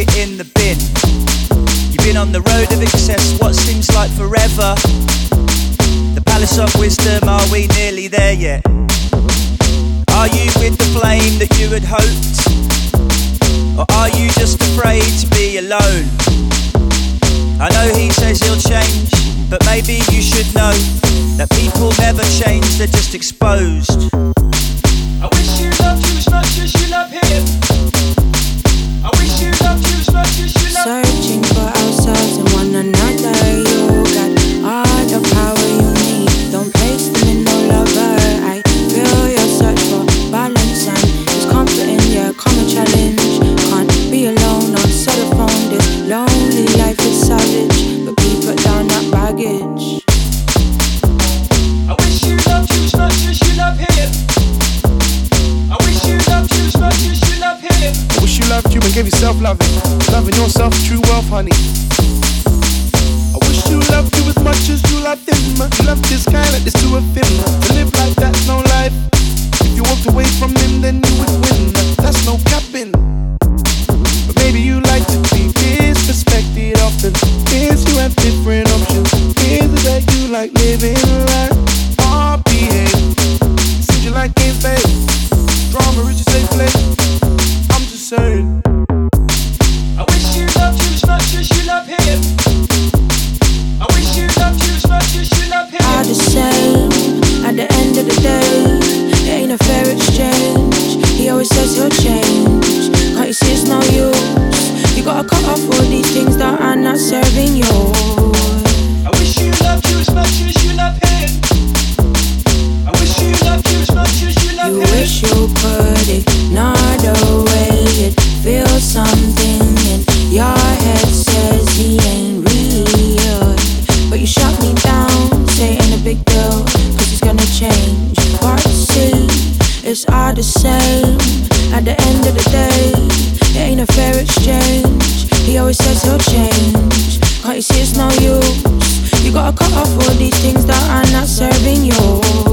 it in the bin. You've been on the road of excess, what seems like forever. The palace of wisdom, are we nearly there yet? Are you with the flame that you had hoped? Or are you just afraid to be alone? I know he says he'll change, but maybe you should know that people never change, they're just exposed. I wish you loved you as much as you love him. I wish you loved you as much as you love him. Searching for ourselves and one another. You got all the power you need. Don't place them in no lover. I feel your search for balance and it's comforting. Yeah, come a challenge. Can't be alone on cell phone. This lonely life is savage, but we put down that baggage. I wish you loved you as much as you love him. I wish you loved you as much as you love him. I wish you loved you and gave yourself loving. Loving yourself, true wealth, honey. I wish you loved you as much as you loved him. You love this guy like this to a film. To live like that's no life. If you walked away from him, then you would win. That's no capping. But maybe you like to be disrespected often. Here's you have different options. Here's the way you like living life. All behave. Seems you like games, babe. Drama is your safe place. I'm just saying. I wish you loved you as much as you love him. I wish you loved you as much as you love him. All the same, at the end of the day, it ain't a fair exchange. He always says he'll change. Can't you see it's no use? You gotta cut off all these things that are not serving you. I wish you loved you as much as you love him. I wish you loved you as much as you love him. You wish you could ignore the way it feels. Something in your head says he ain't real, but you shut me down, say it ain't a big deal, cause it's gonna change. Part C, it's all the same. At the end of the day, it ain't a fair exchange. He always says he'll change. Can't you see it's no use? You gotta cut off all these things that are not serving you.